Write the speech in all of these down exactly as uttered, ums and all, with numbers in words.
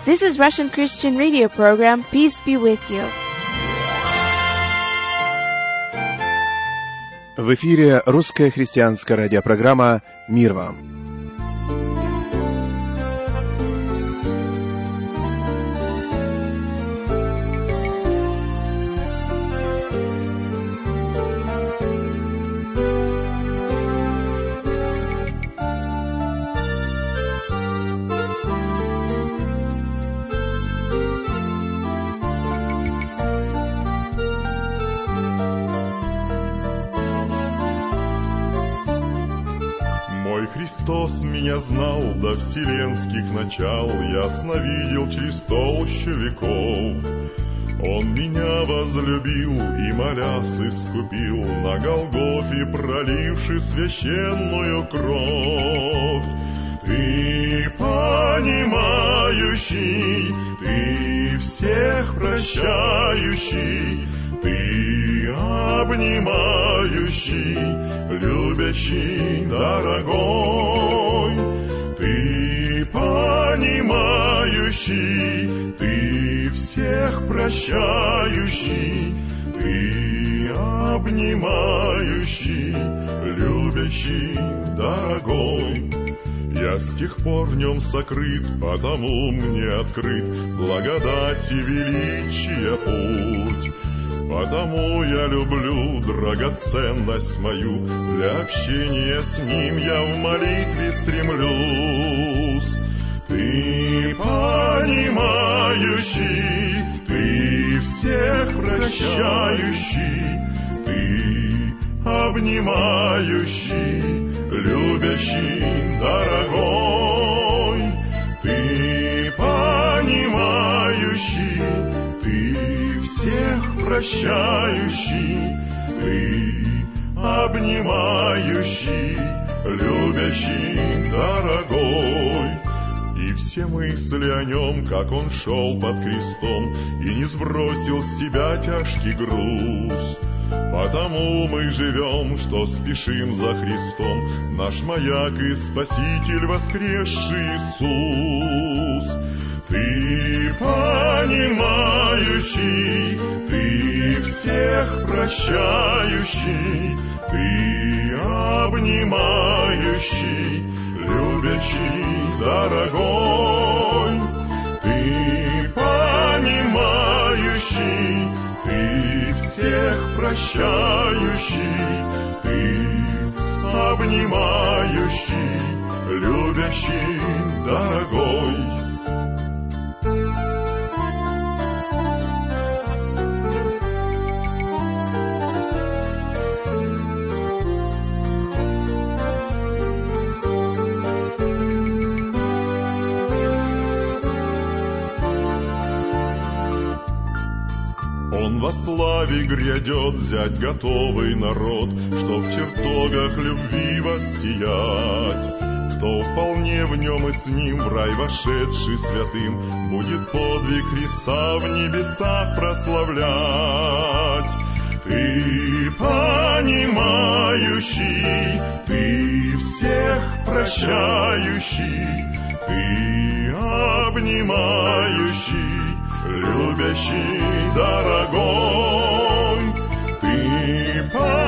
This is Russian Christian Radio program. Peace be with you. В эфире русская христианская радиопрограмма «Мир вам». Христос меня знал до вселенских начал, ясно видел через толщу веков. Он меня возлюбил и, молясь, искупил, на Голгофе проливши священную кровь. Ты понимающий, ты всех прощающий, ты обнимающий, любящий, дорогой. Ты понимающий, ты всех прощающий, ты обнимающий, любящий, дорогой. Я с тех пор в нем сокрыт, потому мне открыт благодати величия путь. Потому я люблю драгоценность мою, для общения с ним я в молитве стремлюсь. Ты понимающий, ты всех прощающий, ты обнимающий, любящий, дорогой. Ты понимающий, ты всех прощающий, ты обнимающий, любящий, дорогой. И все мысли о нем, как он шел под крестом и не сбросил с себя тяжкий груз. Потому мы живем, что спешим за Христом, наш маяк и Спаситель воскресший Иисус. Ты понимающий, ты всех прощающий, ты обнимающий, любящий, дорогой. Ты понимающий, ты всех прощающий, ты обнимающий, любящий, дорогой. Он во славе грядет взять готовый народ, чтоб в чертогах любви воссиять. Кто вполне в нем и с ним в рай вошедший святым, будет подвиг Христа в небесах прославлять. Ты понимающий, ты всех прощающий, ты обнимающий, любящий, дорогой. Ты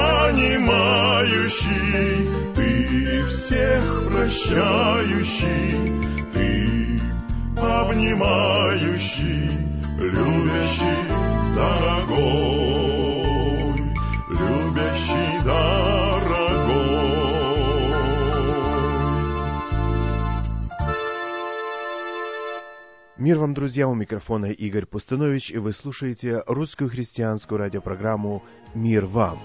понимающий, ты всех прощающий, ты обнимающий, любящий, дорогой, любящий, дорогой. Мир вам, друзья, у микрофона Игорь Пустынович, и вы слушаете русскую христианскую радиопрограмму «Мир вам».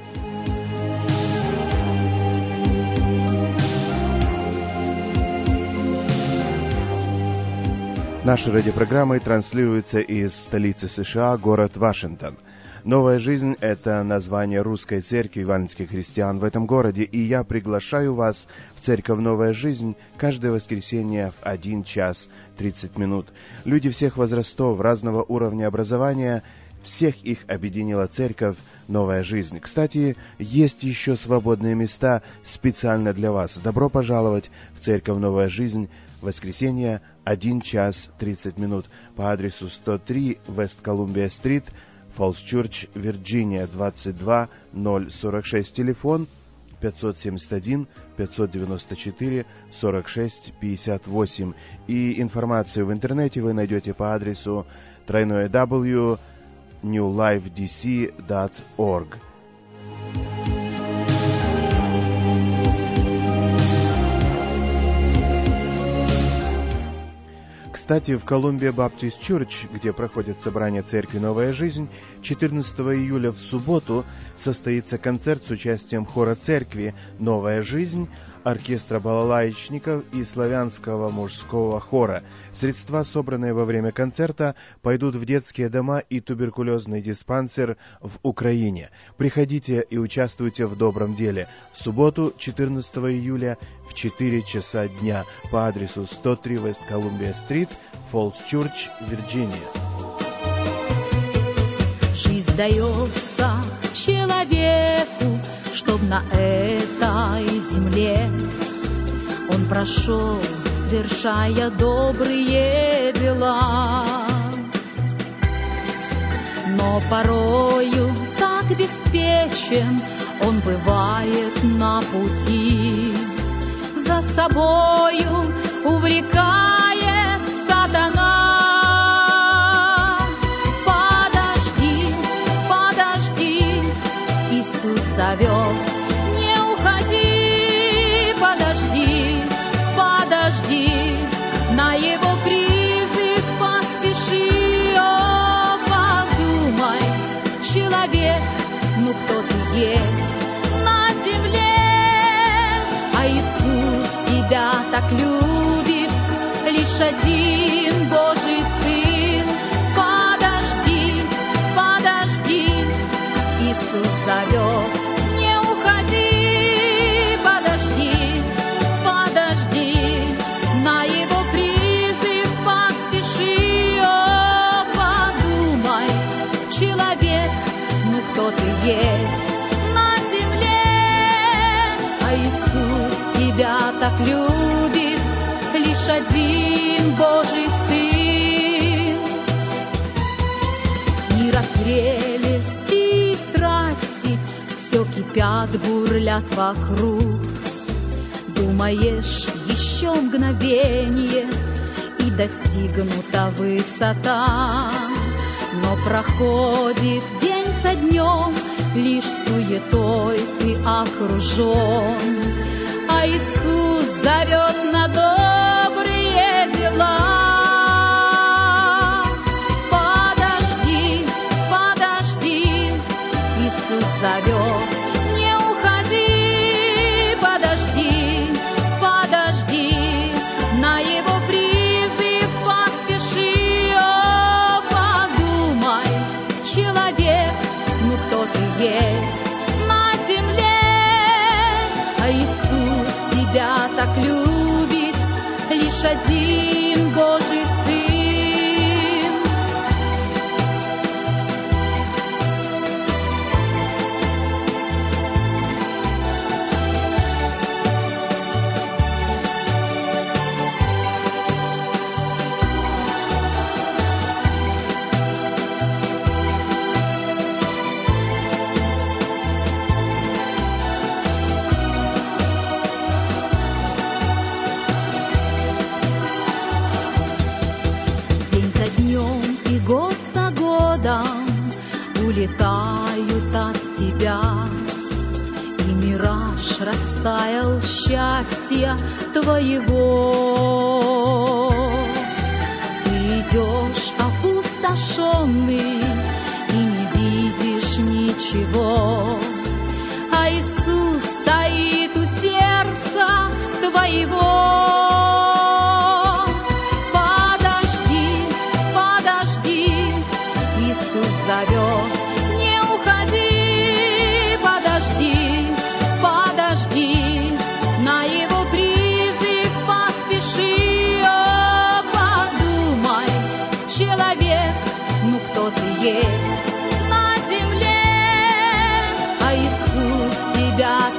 Наши радиопрограммы транслируются из столицы США, город Вашингтон. «Новая жизнь» — это название русской церкви евангельских христиан в этом городе, и я приглашаю вас в церковь «Новая жизнь» каждое воскресенье в один час тридцать минут. Люди всех возрастов, разного уровня образования Всех их объединила церковь «Новая жизнь». Кстати, есть еще свободные места специально для вас. Добро пожаловать в церковь «Новая жизнь». Воскресенье, один час тридцать минут. По адресу сто три Вест Колумбия-стрит, Фолс Чёрч, Вирджиния, двадцать два ноль сорок шесть. Телефон пятьсот семьдесят один пятьсот девяносто четыре сорок шесть пятьдесят восемь. И информацию в интернете вы найдете по адресу дабл ю дабл ю дабл ю точка нью лайф ди си точка орг. Кстати, в Колумбия Баптист Чёрч, где проходит собрание церкви «Новая жизнь», четырнадцатого июля в субботу состоится концерт с участием хора церкви «Новая жизнь», оркестра балалаечников и славянского мужского хора. Средства, собранные во время концерта, пойдут в детские дома и туберкулезный диспансер в Украине. Приходите и участвуйте в добром деле. В субботу, четырнадцатого июля, в четыре часа дня по адресу сто три Вест Колумбия-стрит, Фолс Чёрч, Вирджиния. Жизнь дается человеку, чтоб на этой земле он прошел, совершая добрые дела. Но порою так беспечен он бывает на пути, за собою увлекает сатана. Зовет, не уходи, подожди, подожди, на его призыв поспеши. О, подумай, человек, ну кто ты есть на земле? А Иисус тебя так любит, лишь один Божий Сын. Подожди, подожди, Иисус зовет. Кто ты есть на земле, а Иисус тебя так любит, лишь один Божий Сын. Мира прелести и страсти все кипят, бурлят вокруг. Думаешь, еще мгновение и достигнута высота, но проходит день за днем, лишь суетой ты окружен, а Иисус зовет на добрые дела. Подожди, подожди, Иисус зовет, не уходи, подожди, подожди, на его призыв поспеши. Человек, ну кто ты есть на земле, а Иисус тебя так любит, лишь один Божий Сын. Улетают от тебя, и мираж растаял счастья твоего. Ты идешь опустошенный и не видишь ничего, а Иисус стоит у сердца твоего. Подожди, подожди, Иисус зовет. Человек, ну кто ты есть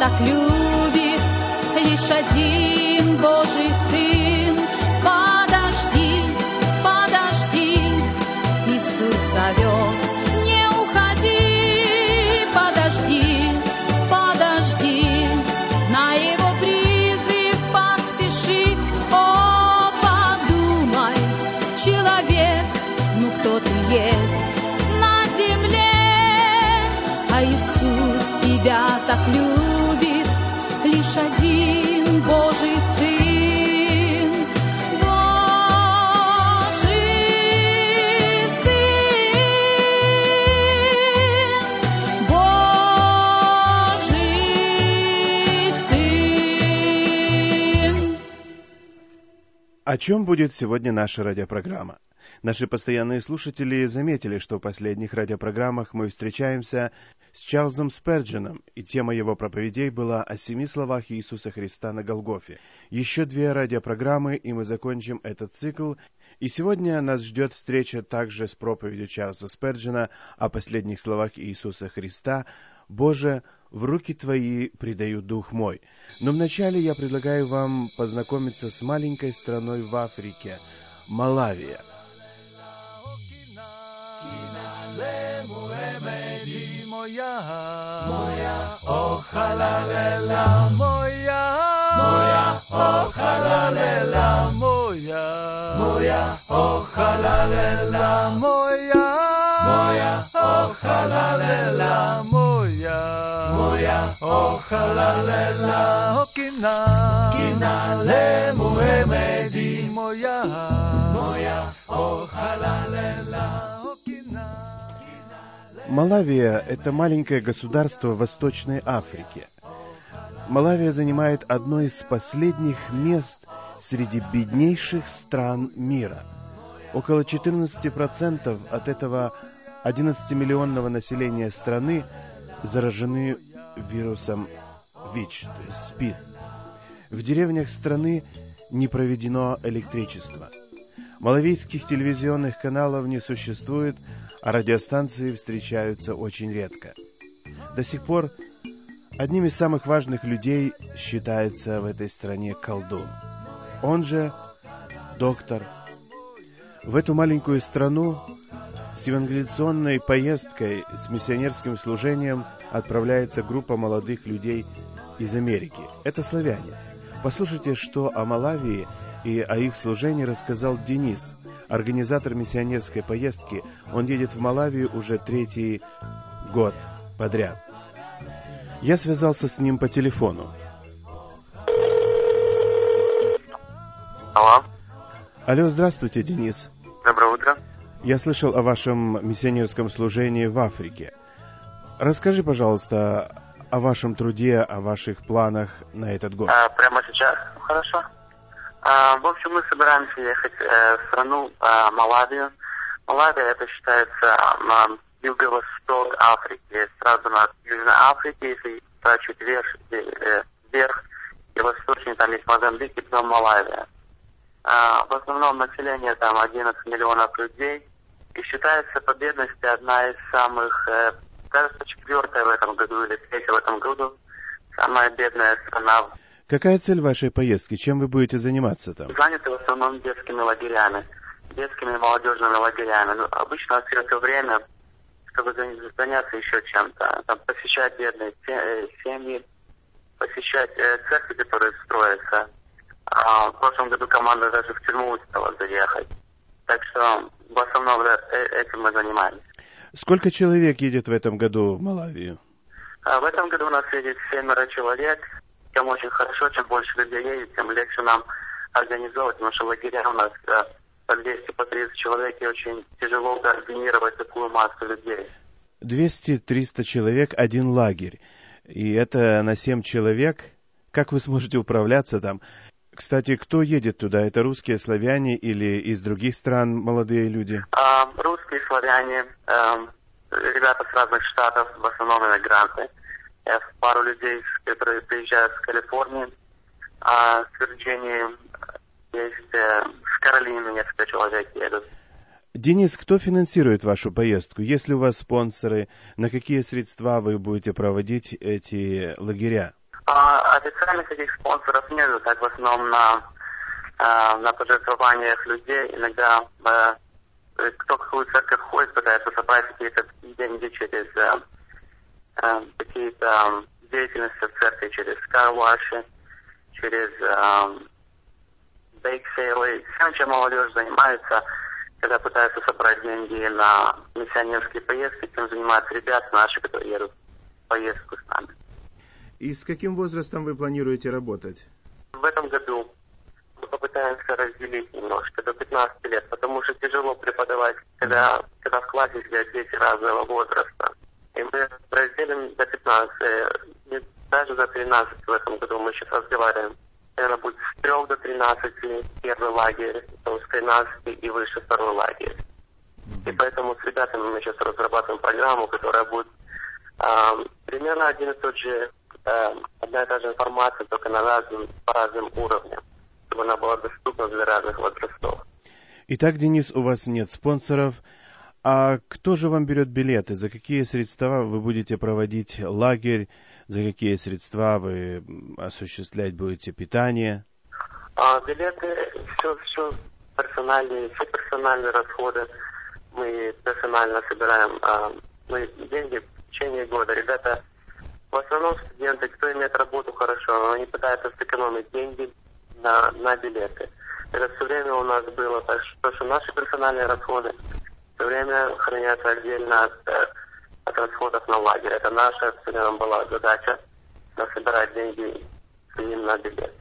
так любит лишь один Божий Сын. Подожди, подожди, Иисус зовет, не уходи. Подожди, подожди, на Его призыв поспеши. О, подумай, человек, ну кто ты есть на земле? А Иисус тебя так любит, лишь один Божий Сын. Божий Сын, Божий Сын. О чем будет сегодня наша радиопрограмма? Наши постоянные слушатели заметили, что в последних радиопрограммах мы встречаемся с Чарльзом Спердженом, и тема его проповедей была о семи словах Иисуса Христа на Голгофе. Еще две радиопрограммы, и мы закончим этот цикл. И сегодня нас ждет встреча также с проповедью Чарльза Сперджена о последних словах Иисуса Христа: «Боже, в руки Твои предаю дух мой». Но вначале я предлагаю вам познакомиться с маленькой страной в Африке – Малавия. Moya, ojalá lela, moya, moya, ojalá lela, moya, moya, ojalá lela, moya, moya, ojalá lela, moya, moya, ojalá lela, okina, kina le muemedi, moya, moya, ojalá lela, okina. Малавия – это маленькое государство в Восточной Африке. Малавия занимает одно из последних мест среди беднейших стран мира. Около четырнадцать процентов от этого одиннадцатимиллионного населения страны заражены вирусом ВИЧ, то есть СПИД. В деревнях страны не проведено электричество. Малавийских телевизионных каналов не существует, а радиостанции встречаются очень редко. До сих пор одним из самых важных людей считается в этой стране колдун. Он же доктор. В эту маленькую страну с евангелизационной поездкой, с миссионерским служением отправляется группа молодых людей из Америки. Это славяне. Послушайте, что о Малавии и о их служении рассказал Денис, организатор миссионерской поездки. Он едет в Малавию уже третий год подряд. Я связался с ним по телефону. Алло. Алло, здравствуйте, Денис. Доброе утро. Я слышал о вашем миссионерском служении в Африке. Расскажи, пожалуйста, о вашем труде, о ваших планах на этот год. А, прямо сейчас? Хорошо. А, в общем, мы собираемся ехать э, в страну э, Малавию. Малавия, это считается э, юго-восток Африки, сразу над Южной Африкой, если чуть вверх, э, вверх и восточнее, там есть Мозамбик и потом Малавия. А, в основном население там одиннадцать миллионов людей, и считается по бедности одна из самых, э, кажется, четвертая в этом году или третья в этом году, самая бедная страна. Какая цель вашей поездки? Чем вы будете заниматься там? Заняты в основном детскими лагерями, детскими и молодежными лагерями. Ну, обычно остается время, чтобы заняться еще чем-то. Там, посещать бедные семьи, посещать э, церкви, которые строятся. А в прошлом году команда даже в тюрьму успела заехать. Так что в основном этим мы занимаемся. Сколько человек едет в этом году в Малавию? А в этом году у нас едет семеро человек. Тем очень хорошо, чем больше людей едет, тем легче нам организовывать, потому что лагеря у нас по двести, по тридцать человек, и очень тяжело координировать такую массу людей. двести-триста человек, один лагерь. И это на семь человек. Как вы сможете управляться там? Кстати, кто едет туда? Это русские, славяне или из других стран молодые люди? А, русские, славяне, а, ребята с разных штатов, в основном иммигранты. Пару людей, которые приезжают с Калифорнии, а с Вирджинии есть, с Каролины несколько человек едут. Денис, кто финансирует вашу поездку? Есть ли у вас спонсоры? На какие средства вы будете проводить эти лагеря? А официальных этих спонсоров нет, так в основном на, на пожертвованиях людей. Иногда кто какую церковь ходит, пытается собрать какие-то деньги через какие-то деятельности в церкви, через карваши, через бейк-сейлы. Всем, чем молодежь занимается, когда пытаются собрать деньги на миссионерские поездки, тем занимаются ребята наши, которые едут в поездку с нами. И с каким возрастом вы планируете работать? В этом году мы попытаемся разделить немножко, до пятнадцати лет, потому что тяжело преподавать, когда, когда в классе сидят дети разного возраста. И мы разделим до пятнадцати, даже до тринадцати в этом году мы сейчас разговариваем. Наверное, будет с трех до тринадцати первый лагерь, то с тринадцати и выше второй лагерь. И поэтому с ребятами мы сейчас разрабатываем программу, которая будет э, примерно один и тот же, э, одна и та же информация, только на разным, по разным уровням, чтобы она была доступна для разных возрастов. Итак, Денис, у вас нет спонсоров. А кто же вам берет билеты? За какие средства вы будете проводить лагерь? За какие средства вы осуществлять будете питание? А, билеты, все, все персональные, все персональные расходы мы персонально собираем. А, мы деньги в течение года. Ребята, в основном студенты, кто имеет работу хорошо, они пытаются сэкономить деньги на, на билеты. Это все время у нас было, так что, что наши персональные расходы все время хранятся отдельно от, от расходов на лагерь. Это наша все время была задача собирать деньги именно на билет.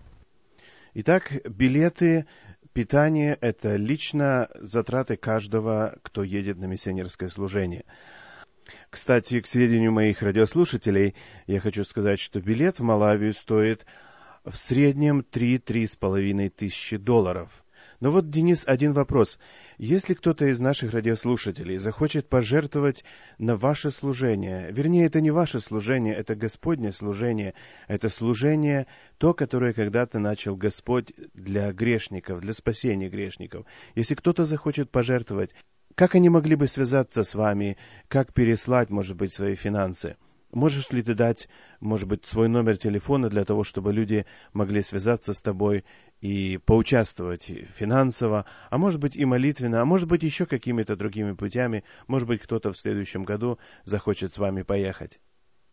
Итак, билеты, питание – это лично затраты каждого, кто едет на миссионерское служение. Кстати, к сведению моих радиослушателей, я хочу сказать, что билет в Малавию стоит в среднем три-три с половиной тысячи долларов. Но вот, Денис, один вопрос. Если кто-то из наших радиослушателей захочет пожертвовать на ваше служение, вернее, это не ваше служение, это Господне служение, это служение, то, которое когда-то начал Господь для грешников, для спасения грешников. Если кто-то захочет пожертвовать, как они могли бы связаться с вами, как переслать, может быть, свои финансы? Можешь ли ты дать, может быть, свой номер телефона для того, чтобы люди могли связаться с тобой и поучаствовать финансово, а может быть и молитвенно, а может быть еще какими-то другими путями, может быть, кто-то в следующем году захочет с вами поехать?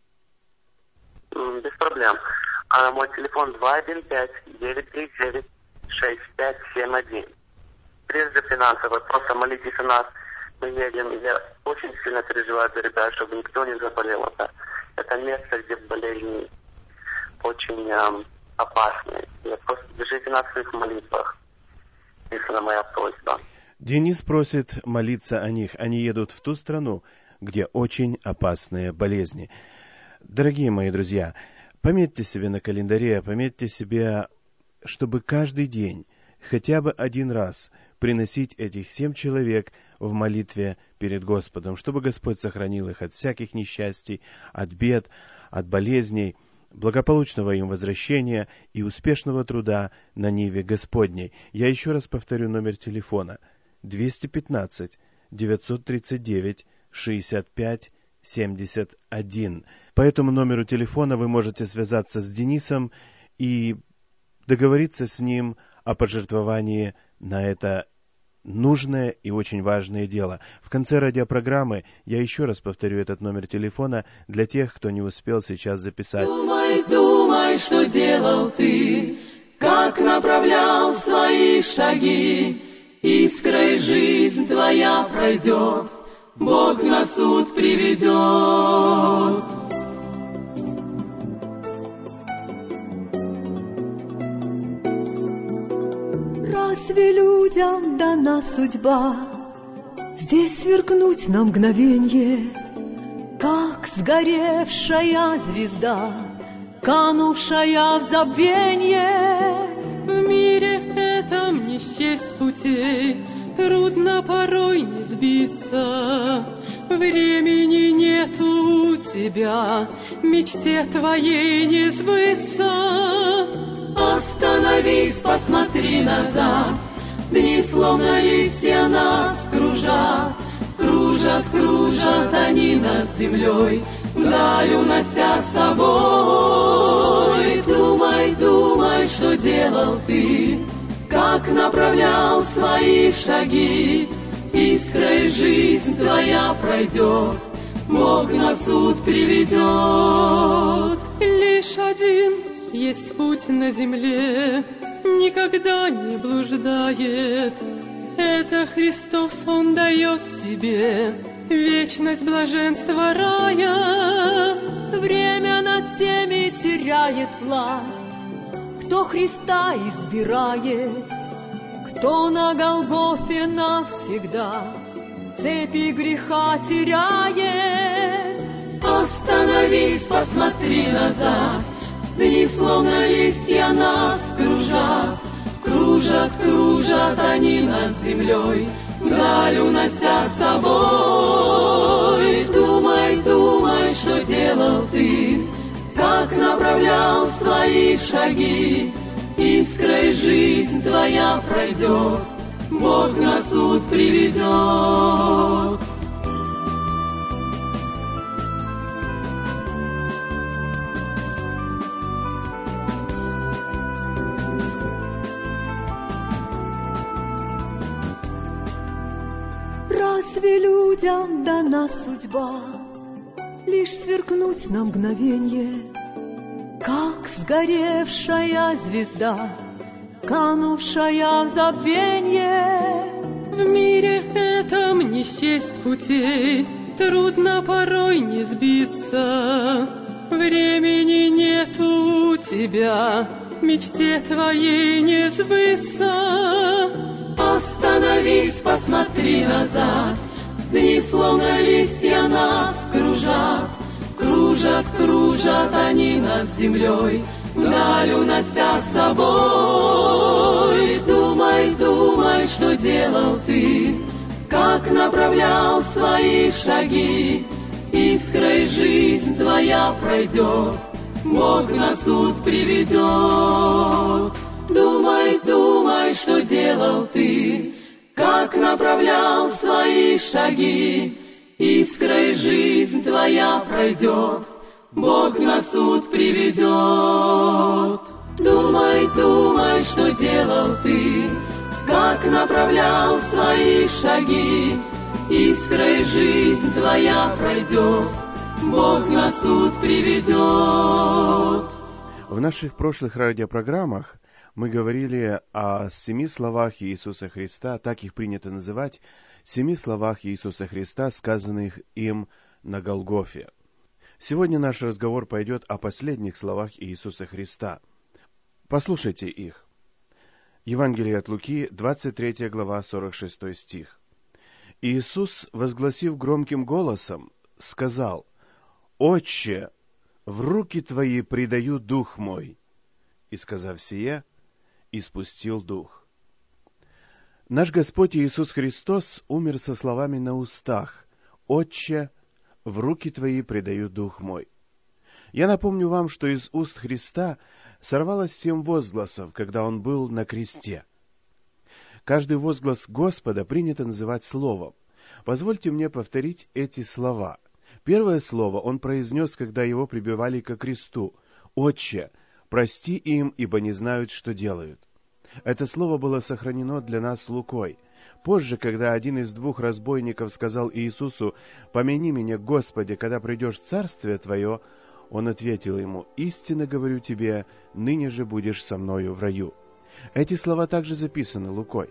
Без проблем. А мой телефон два один пять девять три девять шесть пять семь один. Прежде финансово, просто молитесь о нас. Мы едем, и я очень сильно переживаю за ребят, чтобы никто не заболел. Это, это место, где болезни очень эм, опасные. Я просто держите нас в своих молитвах. Это моя просьба. Денис просит молиться о них. Они едут в ту страну, где очень опасные болезни. Дорогие мои друзья, пометьте себе на календаре, пометьте себе, чтобы каждый день, хотя бы один раз, приносить этих семь человек в молитве перед Господом, чтобы Господь сохранил их от всяких несчастий, от бед, от болезней, благополучного им возвращения и успешного труда на ниве Господней. Я еще раз повторю номер телефона двести пятнадцать девятьсот тридцать девять шестьдесят пять семьдесят один. По этому номеру телефона вы можете связаться с Денисом и договориться с ним о пожертвовании на это нужное и очень важное дело. В конце радиопрограммы я еще раз повторю этот номер телефона для тех, кто не успел сейчас записать. Думай, думай, что делал ты, как направлял свои шаги. Искрой жизнь твоя пройдет, Бог на суд приведет. Разве людям дана судьба здесь сверкнуть на мгновенье, как сгоревшая звезда, канувшая в забвенье? В мире этом не счесть путей, трудно порой не сбиться. Времени нет у тебя, мечте твоей не сбыться. Остановись, посмотри назад, дни словно листья нас кружат. Кружат, кружат они над землей, вдаль унося с собой. думай, что делал ты, как направлял свои шаги. Искрой жизнь твоя пройдет, Бог на суд приведет. Лишь один есть путь на земле, никогда не блуждает. Это Христос, Он дает тебе вечность блаженства рая. Время над теми теряет власть, кто Христа избирает, кто на Голгофе навсегда цепи греха теряет. Остановись, посмотри назад, дни словно листья нас кружат. Кружат, кружат они над землей, вдаль унося с собой. Думай, думай, что делал ты, как направлял свои шаги. Искрой жизнь твоя пройдет, Бог на суд приведет. Разве людям дана судьба лишь сверкнуть на мгновенье, как сгоревшая звезда, канувшая в забвенье? В мире этом не счесть путей, трудно порой не сбиться. Времени нету у тебя, мечте твоей не сбыться. Остановись, посмотри назад, дни словно листья нас кружат. Кружат, кружат они над землей, вдаль унося с собой. Думай, думай, что делал ты, как направлял свои шаги. Искрой жизнь твоя пройдет, Бог на суд приведет. Думай, думай, что делал ты, как направлял свои шаги. Искрой жизнь твоя пройдет, Бог на суд приведет. Думай, думай, что делал ты, как направлял свои шаги. Искрой жизнь твоя пройдет, Бог на суд приведет. В наших прошлых радиопрограммах мы говорили о семи словах Иисуса Христа, так их принято называть, семи словах Иисуса Христа, сказанных им на Голгофе. Сегодня наш разговор пойдет о последних словах Иисуса Христа. Послушайте их. Евангелие от Луки, двадцать третья глава, сорок шестой стих. «Иисус, возгласив громким голосом, сказал: Отче, в руки Твои предаю дух мой. И, сказав сие, испустил дух». Наш Господь Иисус Христос умер со словами на устах: «Отче, в руки Твои предаю дух мой». Я напомню вам, что из уст Христа сорвалось семь возгласов, когда Он был на кресте. Каждый возглас Господа принято называть словом. Позвольте мне повторить эти слова. Первое слово Он произнес, когда Его прибивали ко кресту: «Отче, прости им, ибо не знают, что делают». Это слово было сохранено для нас Лукой. Позже, когда один из двух разбойников сказал Иисусу: «Помяни меня, Господи, когда придешь в Царствие Твое», Он ответил ему: «Истинно говорю тебе, ныне же будешь со мною в раю». Эти слова также записаны Лукой.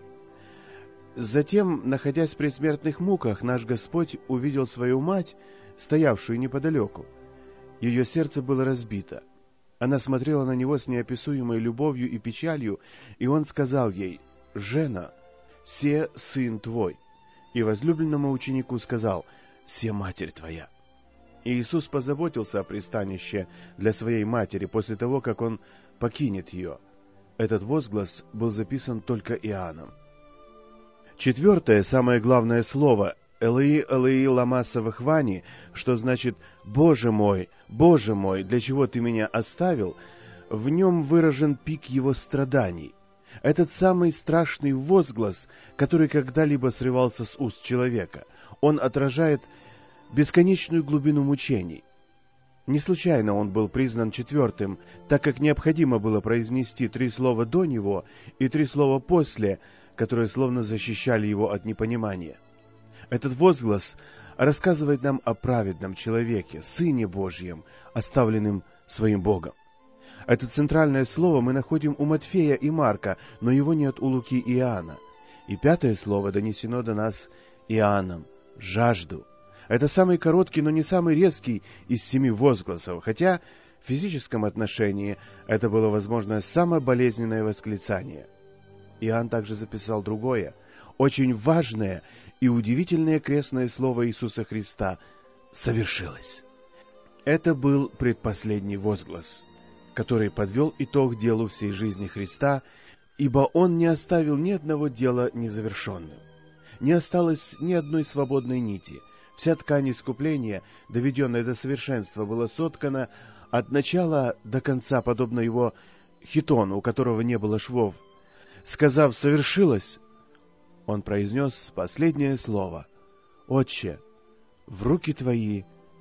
Затем, находясь в предсмертных муках, наш Господь увидел свою мать, стоявшую неподалеку. Ее сердце было разбито. Она смотрела на Него с неописуемой любовью и печалью, и Он сказал ей: «Жена, се сын твой». И возлюбленному ученику сказал: «Се матерь твоя». И Иисус позаботился о пристанище для своей матери после того, как Он покинет ее. Этот возглас был записан только Иоанном. Четвертое, самое главное слово «Элои, Элои, лама савахвани», что значит «Боже мой, Боже мой, для чего Ты меня оставил?», в нем выражен пик Его страданий. Этот самый страшный возглас, который когда-либо срывался с уст человека, он отражает бесконечную глубину мучений. Не случайно он был признан четвертым, так как необходимо было произнести три слова до него и три слова после, которые словно защищали его от непонимания. Этот возглас рассказывает нам о праведном человеке, Сыне Божьем, оставленным своим Богом. Это центральное слово мы находим у Матфея и Марка, но его нет у Луки и Иоанна. И пятое слово донесено до нас Иоанном – «жажду». Это самый короткий, но не самый резкий из семи возгласов, хотя в физическом отношении это было, возможно, самое болезненное восклицание. Иоанн также записал другое, очень важное и удивительное крестное слово Иисуса Христа «совершилось». Это был предпоследний возглас, который подвел итог делу всей жизни Христа, ибо Он не оставил ни одного дела незавершенным. Не осталось ни одной свободной нити. Вся ткань искупления, доведенная до совершенства, была соткана от начала до конца, подобно его хитону, у которого не было швов. Сказав «совершилось», он произнес последнее слово: «Отче, в руки Твои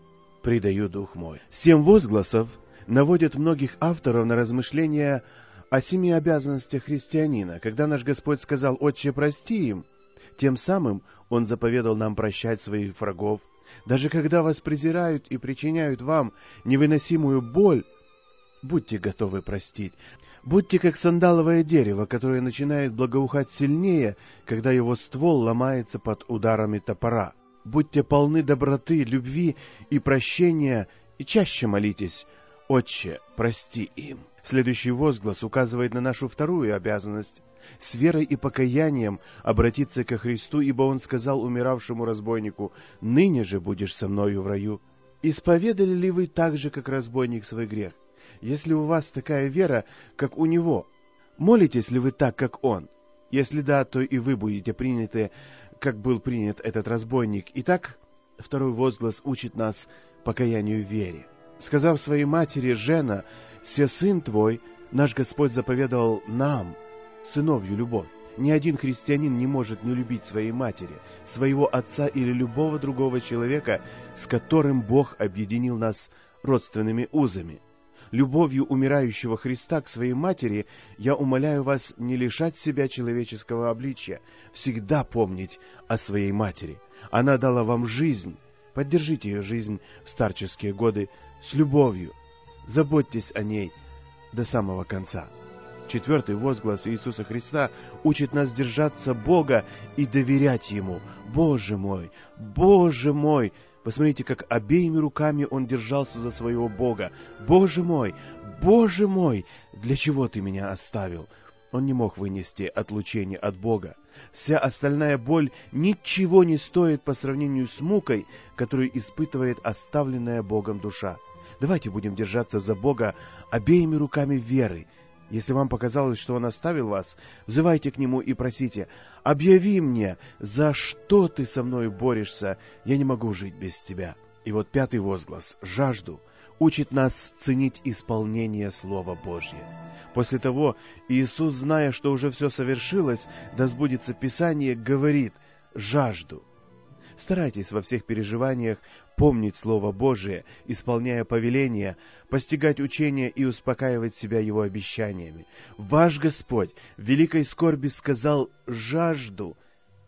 предаю дух мой». Семь возгласов наводят многих авторов на размышления о семи обязанностях христианина. Когда наш Господь сказал «Отче, прости им», тем самым Он заповедал нам прощать своих врагов. Даже когда вас презирают и причиняют вам невыносимую боль, будьте готовы простить. Будьте как сандаловое дерево, которое начинает благоухать сильнее, когда его ствол ломается под ударами топора. Будьте полны доброты, любви и прощения, и чаще молитесь: «Отче, прости им». Следующий возглас указывает на нашу вторую обязанность — с верой и покаянием обратиться ко Христу, ибо Он сказал умиравшему разбойнику: «Ныне же будешь со мною в раю». Исповедали ли вы так же, как разбойник, свой грех? Если у вас такая вера, как у него, молитесь ли вы так, как он? Если да, то и вы будете приняты, как был принят этот разбойник. Итак, второй возглас учит нас покаянию в вере. Сказав своей матери: «Жена, се сын твой», наш Господь заповедовал нам сыновью любовь. Ни один христианин не может не любить своей матери, своего отца или любого другого человека, с которым Бог объединил нас родственными узами. Любовью умирающего Христа к своей матери я умоляю вас не лишать себя человеческого обличия, всегда помнить о своей матери. Она дала вам жизнь. Поддержите ее жизнь в старческие годы с любовью. Заботьтесь о ней до самого конца. Четвертый возглас Иисуса Христа учит нас держаться Бога и доверять Ему. «Боже мой! Боже мой!» Посмотрите, как обеими руками Он держался за своего Бога. «Боже мой! Боже мой! Для чего Ты меня оставил?» Он не мог вынести отлучение от Бога. Вся остальная боль ничего не стоит по сравнению с мукой, которую испытывает оставленная Богом душа. Давайте будем держаться за Бога обеими руками веры. Если вам показалось, что Он оставил вас, взывайте к Нему и просите: «Объяви мне, за что Ты со мной борешься, я не могу жить без Тебя». И вот пятый возглас «жажду» учит нас ценить исполнение Слова Божьего. После того Иисус, зная, что уже все совершилось, да сбудется Писание, говорит: «жажду». Старайтесь во всех переживаниях помнить Слово Божие, исполняя повеления, постигать учения и успокаивать себя Его обещаниями. Ваш Господь в великой скорби сказал «жажду»,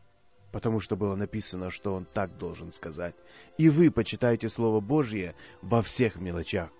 потому что было написано, что Он так должен сказать. И вы почитайте Слово Божие во всех мелочах.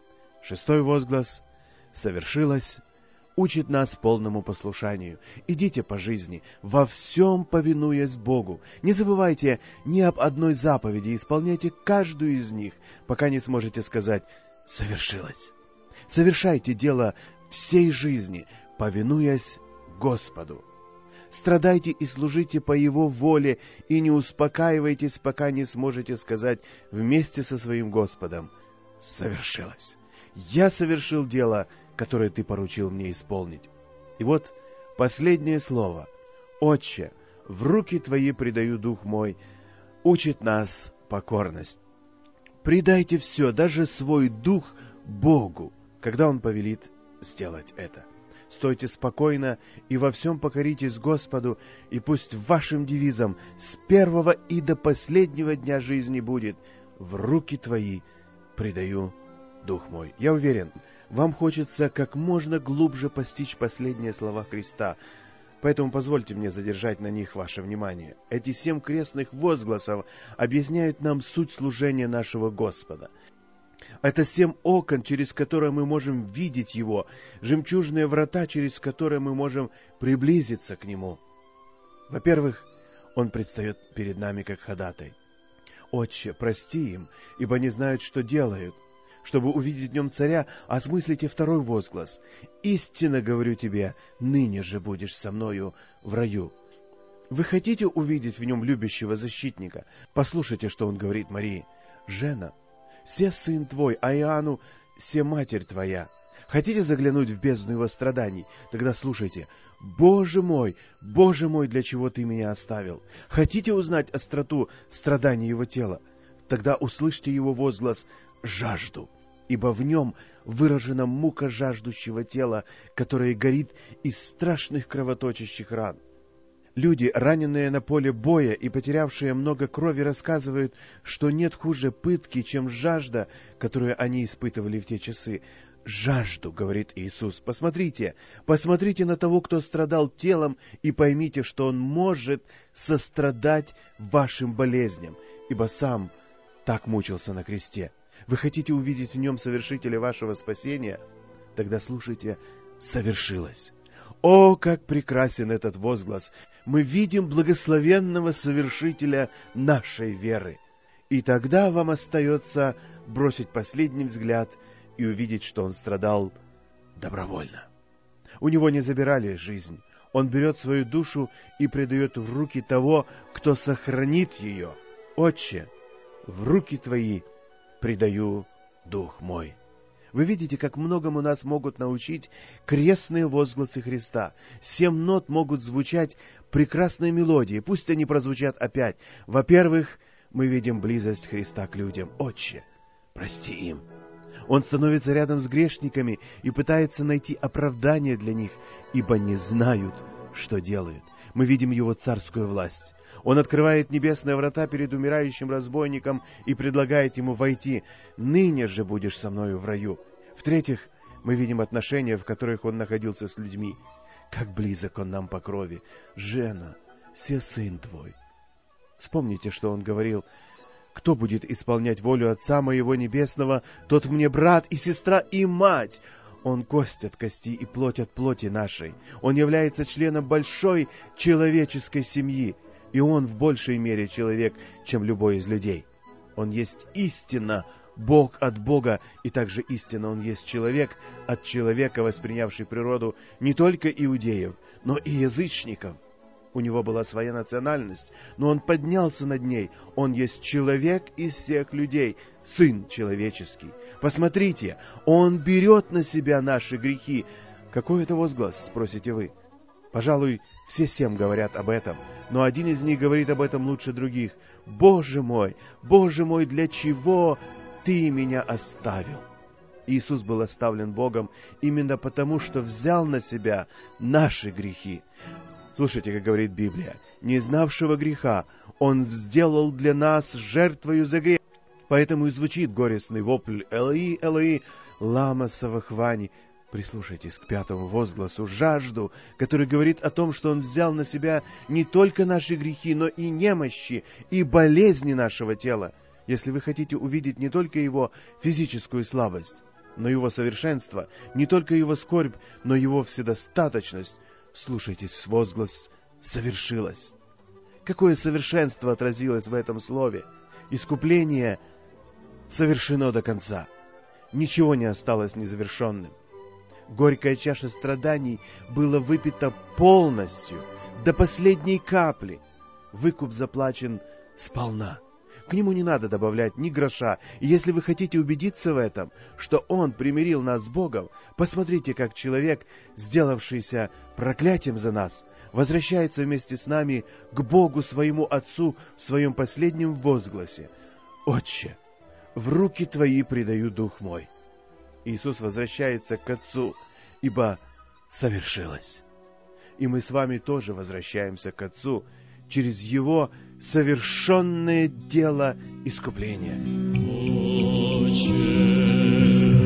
Шестой возглас «совершилось» учит нас полному послушанию. Идите по жизни, во всем повинуясь Богу. Не забывайте ни об одной заповеди, исполняйте каждую из них, пока не сможете сказать «совершилось». Совершайте дело всей жизни, повинуясь Господу. Страдайте и служите по Его воле, и не успокаивайтесь, пока не сможете сказать вместе со своим Господом «совершилось». Я совершил дело, которое Ты поручил мне исполнить. И вот последнее слово. «Отче, в руки Твои предаю дух мой», учит нас покорность. Предайте все, даже свой дух, Богу, когда Он повелит сделать это. Стойте спокойно и во всем покоритесь Господу, и пусть вашим девизом с первого и до последнего дня жизни будет: «В руки Твои предаю Дух мой». Я уверен, вам хочется как можно глубже постичь последние слова Христа, поэтому позвольте мне задержать на них ваше внимание. Эти семь крестных возгласов объясняют нам суть служения нашего Господа. Это семь окон, через которые мы можем видеть Его, жемчужные врата, через которые мы можем приблизиться к Нему. Во-первых, Он предстает перед нами как ходатай. «Отче, прости им, ибо не знают, что делают». Чтобы увидеть в нем царя, осмыслите второй возглас. «Истинно говорю тебе, ныне же будешь со мною в раю». Вы хотите увидеть в нем любящего защитника? Послушайте, что он говорит Марии. «Жена, се сын твой, а Иоанну се матерь твоя». Хотите заглянуть в бездну его страданий? Тогда слушайте. «Боже мой, Боже мой, для чего ты меня оставил?» Хотите узнать остроту страданий его тела? Тогда услышьте его возглас «жажду», ибо в нем выражена мука жаждущего тела, которое горит из страшных кровоточащих ран. Люди, раненые на поле боя и потерявшие много крови, рассказывают, что нет хуже пытки, чем жажда, которую они испытывали в те часы. «Жажду», — говорит Иисус. Посмотрите, посмотрите на того, кто страдал телом, и поймите, что Он может сострадать вашим болезням, ибо Сам так мучился на кресте. Вы хотите увидеть в нем совершителя вашего спасения? Тогда слушайте, совершилось. О, как прекрасен этот возглас! Мы видим благословенного совершителя нашей веры. И тогда вам остается бросить последний взгляд и увидеть, что он страдал добровольно. У него не забирали жизнь. Он берет свою душу и предает в руки того, кто сохранит ее. «Отче, в руки твои предаю дух мой». Вы видите, как многому нас могут научить крестные возгласы Христа. Семь нот могут звучать прекрасной мелодией. Пусть они прозвучат опять. Во-первых, мы видим близость Христа к людям. «Отче, прости им». Он становится рядом с грешниками и пытается найти оправдание для них, ибо не знают, что делают. Мы видим Его царскую власть. Он открывает небесные врата перед умирающим разбойником и предлагает ему войти. «Ныне же будешь со мною в раю». В-третьих, мы видим отношения, в которых он находился с людьми. Как близок он нам по крови. «Жена, се сын твой». Вспомните, что он говорил. «Кто будет исполнять волю Отца моего Небесного, тот мне брат и сестра и мать». Он кость от кости и плоть от плоти нашей. Он является членом большой человеческой семьи, и он в большей мере человек, чем любой из людей. Он есть истинно Бог от Бога, и также истинно он есть человек от человека, воспринявший природу не только иудеев, но и язычников. У него была своя национальность, но он поднялся над ней. Он есть человек из всех людей, Сын человеческий. Посмотрите, Он берет на себя наши грехи. Какой это возглас, спросите вы? Пожалуй, все семь говорят об этом, но один из них говорит об этом лучше других. «Боже мой, Боже мой, для чего Ты меня оставил?» Иисус был оставлен Богом именно потому, что взял на себя наши грехи. Слушайте, как говорит Библия, не знавшего греха Он сделал для нас жертвою за грех. Поэтому и звучит горестный вопль «Элои, Элои, лама савахвани». Прислушайтесь к пятому возгласу «жажду», который говорит о том, что Он взял на себя не только наши грехи, но и немощи, и болезни нашего тела. Если вы хотите увидеть не только Его физическую слабость, но Его совершенство, не только Его скорбь, но Его вседостаточность, слушайтесь в возглас «совершилось». Какое совершенство отразилось в этом слове! Искупление совершено до конца. Ничего не осталось незавершенным. Горькая чаша страданий была выпита полностью, до последней капли. Выкуп заплачен сполна. К нему не надо добавлять ни гроша. И если вы хотите убедиться в этом, что Он примирил нас с Богом, посмотрите, как человек, сделавшийся проклятием за нас, возвращается вместе с нами к Богу своему Отцу в своем последнем возгласе. «Отче, в руки Твои предаю дух мой». Иисус возвращается к Отцу, ибо совершилось. И мы с вами тоже возвращаемся к Отцу через Его совершенное дело искупления. Отче,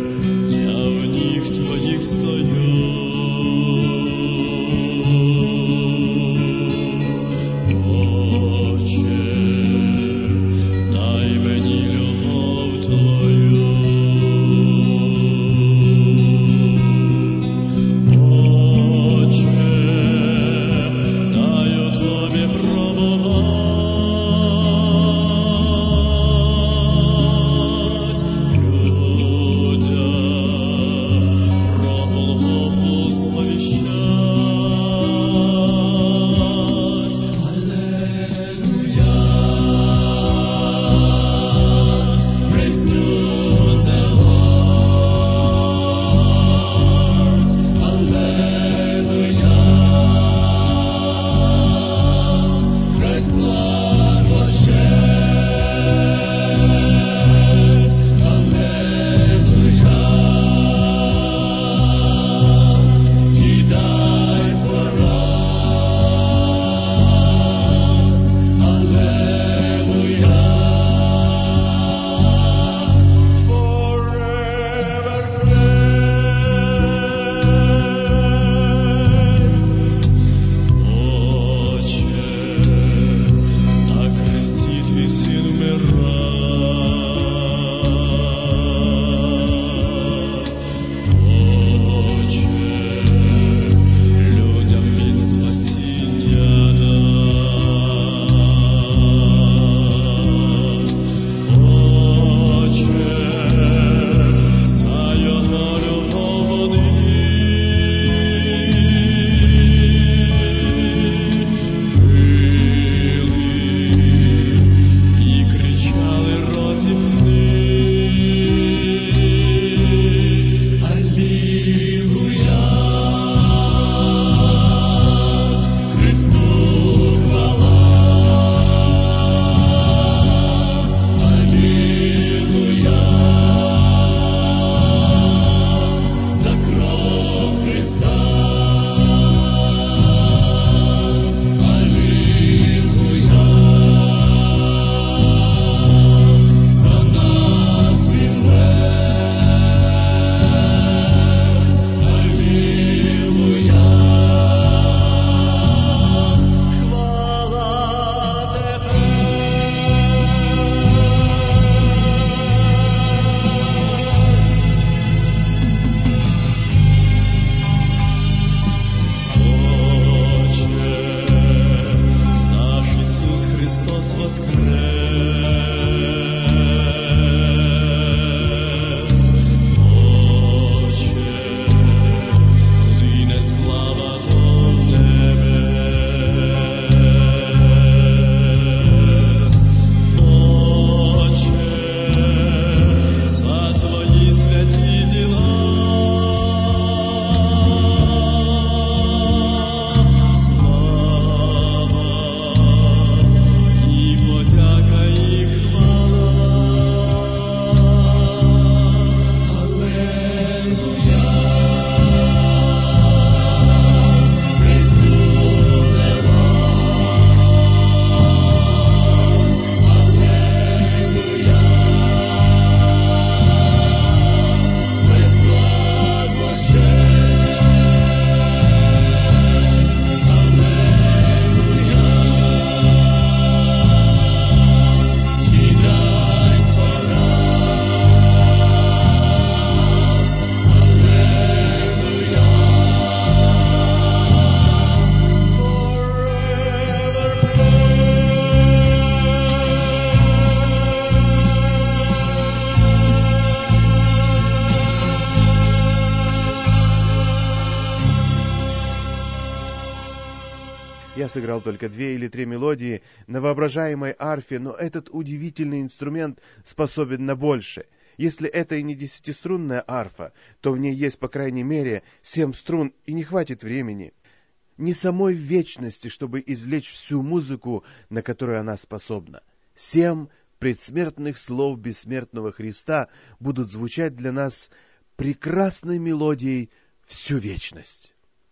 Я сыграл только две или три мелодии на воображаемой арфе, но этот удивительный инструмент способен на больше. Если это и не десятиструнная арфа, то в ней есть, по крайней мере, семь струн, и не хватит времени. Не самой вечности, чтобы извлечь всю музыку, на которую она способна. Семь предсмертных слов бессмертного Христа будут звучать для нас прекрасной мелодией всю вечность.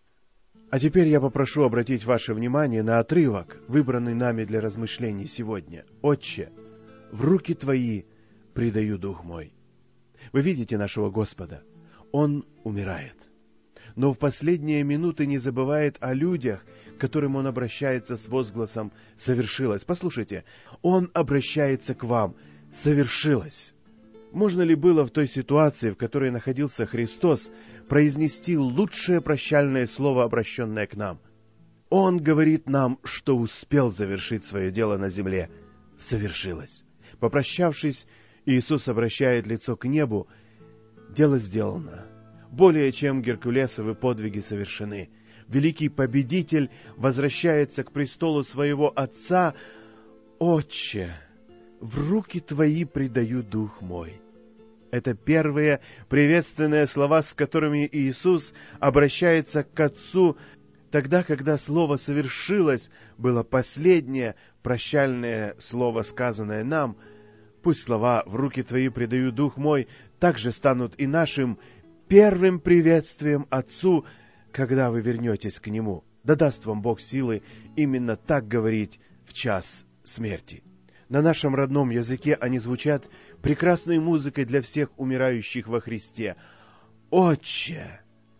А теперь я попрошу обратить ваше внимание на отрывок, выбранный нами для размышлений сегодня. «Отче, в руки Твои предаю дух мой». Вы видите нашего Господа? Он умирает. Но в последние минуты не забывает о людях, к которым Он обращается с возгласом «совершилось». Послушайте, Он обращается к вам «совершилось». Можно ли было в той ситуации, в которой находился Христос, произнести лучшее прощальное слово, обращенное к нам? Он говорит нам, что успел завершить свое дело на земле. Совершилось. Попрощавшись, Иисус обращает лицо к небу. Дело сделано. Более чем геркулесовы подвиги совершены. Великий победитель возвращается к престолу своего Отца. «Отче, в руки Твои предаю дух мой». Это первые приветственные слова, с которыми Иисус обращается к Отцу, тогда, когда слово «совершилось» было последнее прощальное слово, сказанное нам. Пусть слова «в руки Твои предаю дух мой» также станут и нашим первым приветствием Отцу, когда вы вернетесь к Нему. Да даст вам Бог силы именно так говорить в час смерти. На нашем родном языке они звучат прекрасной музыкой для всех умирающих во Христе. «Отче,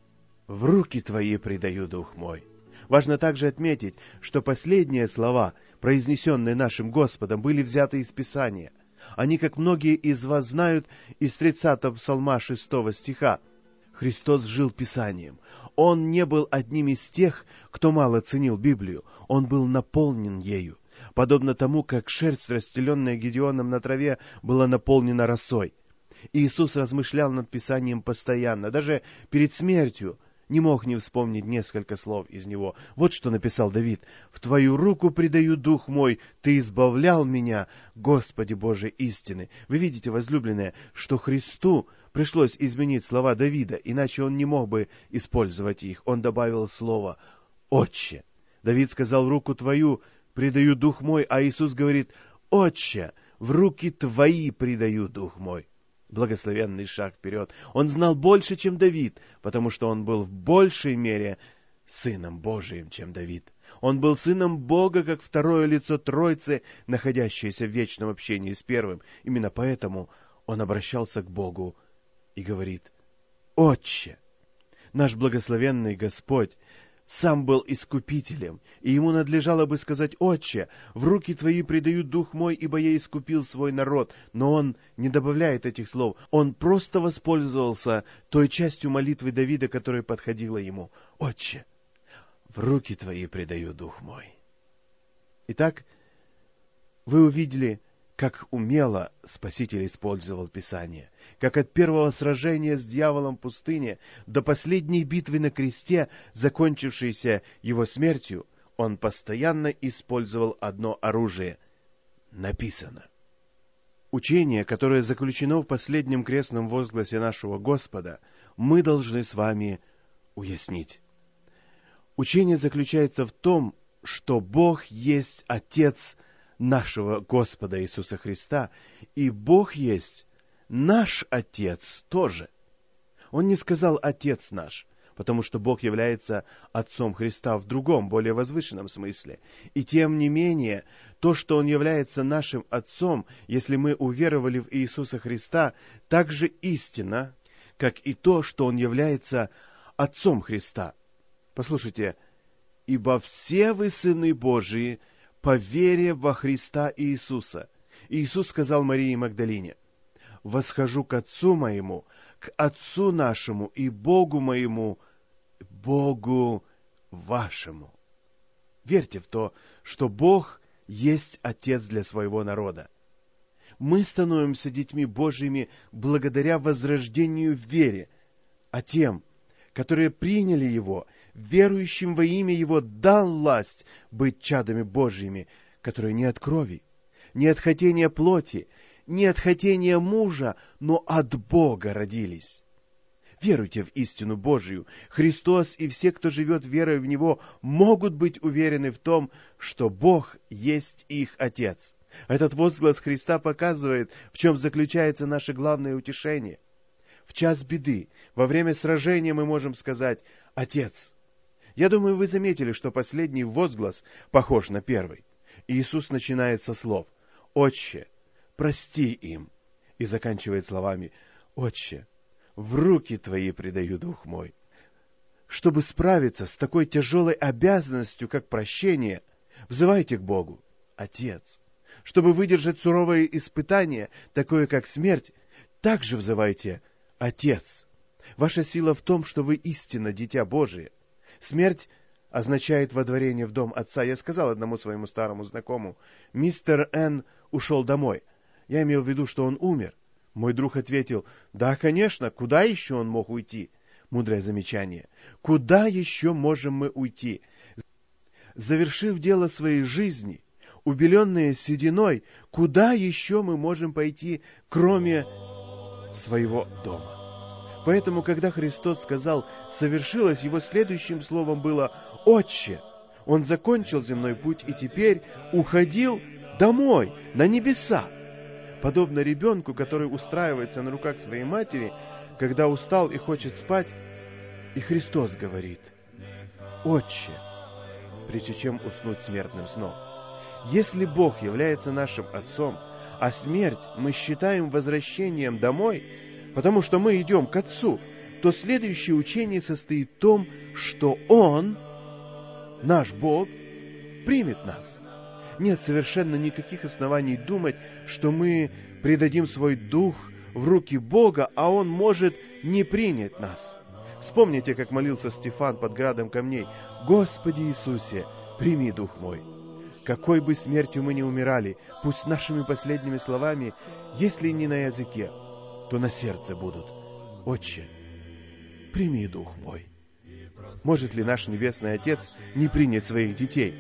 в руки Твои предаю дух мой». Важно также отметить, что последние слова, произнесенные нашим Господом, были взяты из Писания. Они, как многие из вас знают, из тридцатого псалма шестого стиха. Христос жил Писанием. Он не был одним из тех, кто мало ценил Библию. Он был наполнен ею. Подобно тому, как шерсть, расстеленная Гедеоном на траве, была наполнена росой. Иисус размышлял над Писанием постоянно, даже перед смертью не мог не вспомнить несколько слов из него. Вот что написал Давид: «В Твою руку предаю дух мой, Ты избавлял меня, Господи Боже истины». Вы видите, возлюбленные, что Христу пришлось изменить слова Давида, иначе он не мог бы использовать их. Он добавил слово «Отче». Давид сказал: «В руку Твою предаю дух мой», а Иисус говорит: «Отче, в руки Твои предаю дух мой». Благословенный шаг вперед. Он знал больше, чем Давид, потому что он был в большей мере сыном Божиим, чем Давид. Он был сыном Бога, как второе лицо Троицы, находящееся в вечном общении с первым. Именно поэтому он обращался к Богу и говорит: «Отче». Наш благословенный Господь сам был искупителем, и ему надлежало бы сказать: «Отче, в руки Твои предаю дух мой, ибо я искупил свой народ». Но он не добавляет этих слов. Он просто воспользовался той частью молитвы Давида, которая подходила ему. «Отче, в руки Твои предаю дух мой». Итак, вы увидели, как умело Спаситель использовал Писание, как от первого сражения с дьяволом в пустыне до последней битвы на кресте, закончившейся его смертью, он постоянно использовал одно оружие — написано. Учение, которое заключено в последнем крестном возгласе нашего Господа, мы должны с вами уяснить. Учение заключается в том, что Бог есть Отец нашего Господа Иисуса Христа, и Бог есть наш Отец тоже. Он не сказал «Отец наш», потому что Бог является Отцом Христа в другом, более возвышенном смысле. И тем не менее, то, что Он является нашим Отцом, если мы уверовали в Иисуса Христа, так же истинно, как и то, что Он является Отцом Христа. Послушайте: «Ибо все вы сыны Божии по вере во Христа Иисуса». Иисус сказал Марии Магдалине: «Восхожу к Отцу моему, к Отцу нашему и Богу моему, Богу вашему». Верьте в то, что Бог есть Отец для своего народа. Мы становимся детьми Божьими благодаря возрождению в вере, а тем, которые приняли Его, верующим во имя Его дал власть быть чадами Божьими, которые не от крови, не от хотения плоти, не от хотения мужа, но от Бога родились. Веруйте в истину Божию. Христос и все, кто живет верой в Него, могут быть уверены в том, что Бог есть их Отец. Этот возглас Христа показывает, в чем заключается наше главное утешение. В час беды, во время сражения мы можем сказать «Отец». Я думаю, вы заметили, что последний возглас похож на первый. Иисус начинает со слов «Отче, прости им», и заканчивает словами «Отче, в руки Твои предаю дух мой». Чтобы справиться с такой тяжелой обязанностью, как прощение, взывайте к Богу «Отец». Чтобы выдержать суровое испытание, такое как смерть, также взывайте «Отец». Ваша сила в том, что вы истинно дитя Божие. Смерть означает водворение в дом отца. Я сказал одному своему старому знакомому: «Мистер Н. ушел домой». Я имел в виду, что он умер. Мой друг ответил: «Да, конечно, куда еще он мог уйти?» Мудрое замечание. Куда еще можем мы уйти? Завершив дело своей жизни, убеленные сединой, куда еще мы можем пойти, кроме своего дома? Поэтому, когда Христос сказал «совершилось», Его следующим словом было «Отче». Он закончил земной путь и теперь уходил домой, на небеса. Подобно ребенку, который устраивается на руках своей матери, когда устал и хочет спать, и Христос говорит «Отче», прежде чем уснуть смертным сном. Если Бог является нашим Отцом, а смерть мы считаем возвращением домой, потому что мы идем к Отцу, то следующее учение состоит в том, что Он, наш Бог, примет нас. Нет совершенно никаких оснований думать, что мы предадим свой дух в руки Бога, а Он может не принять нас. Вспомните, как молился Стефан под градом камней: «Господи Иисусе, прими дух мой». Какой бы смертью мы ни умирали, пусть нашими последними словами, если не на языке, то на сердце будут: «Отче, прими дух мой». Может ли наш Небесный Отец не принять своих детей?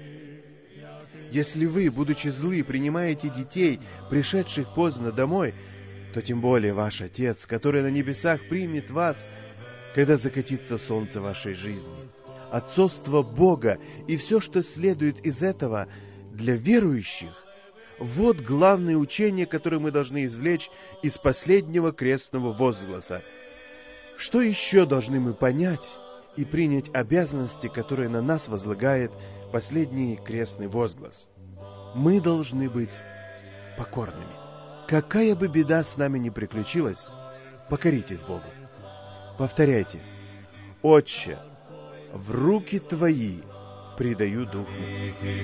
Если вы, будучи злы, принимаете детей, пришедших поздно домой, то тем более ваш Отец, который на небесах, примет вас, когда закатится солнце вашей жизни. Отцовство Бога и все, что следует из этого для верующих, вот главное учение, которое мы должны извлечь из последнего крестного возгласа. Что еще должны мы понять и принять обязанности, которые на нас возлагает последний крестный возглас? Мы должны быть покорными. Какая бы беда с нами ни приключилась, покоритесь Богу. Повторяйте: «Отче, в руки Твои предаю дух мой».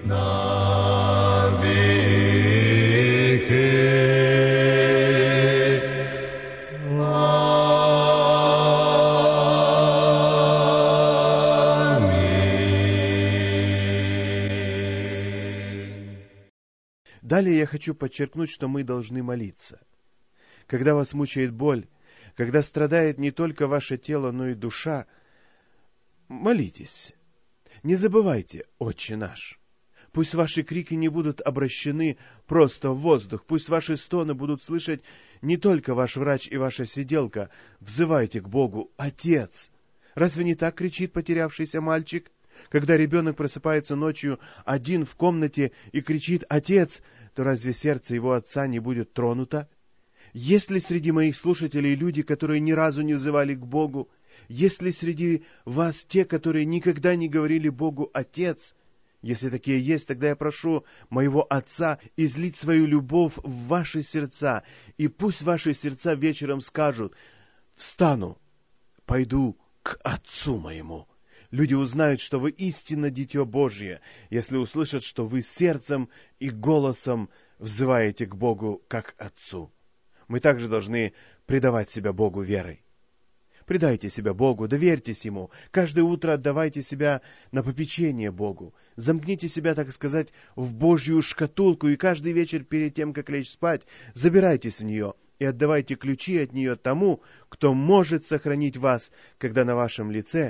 Далее я хочу подчеркнуть, что мы должны молиться. Когда вас мучает боль, когда страдает не только ваше тело, но и душа, молитесь. Не забывайте «Отче наш». Пусть ваши крики не будут обращены просто в воздух. Пусть ваши стоны будут слышать не только ваш врач и ваша сиделка. Взывайте к Богу «Отец». Разве не так кричит потерявшийся мальчик? Когда ребенок просыпается ночью один в комнате и кричит «Отец», то разве сердце его отца не будет тронуто? Есть ли среди моих слушателей люди, которые ни разу не взывали к Богу? Есть ли среди вас те, которые никогда не говорили Богу «Отец»? Если такие есть, тогда я прошу моего Отца излить свою любовь в ваши сердца, и пусть ваши сердца вечером скажут: «Встану, пойду к Отцу моему». Люди узнают, что вы истинно дитё Божье, если услышат, что вы сердцем и голосом взываете к Богу как Отцу. Мы также должны предавать себя Богу верой. Предайте себя Богу, доверьтесь Ему. Каждое утро отдавайте себя на попечение Богу. Замкните себя, так сказать, в Божью шкатулку, и каждый вечер перед тем, как лечь спать, забирайтесь в нее и отдавайте ключи от нее тому, кто может сохранить вас, когда на вашем лице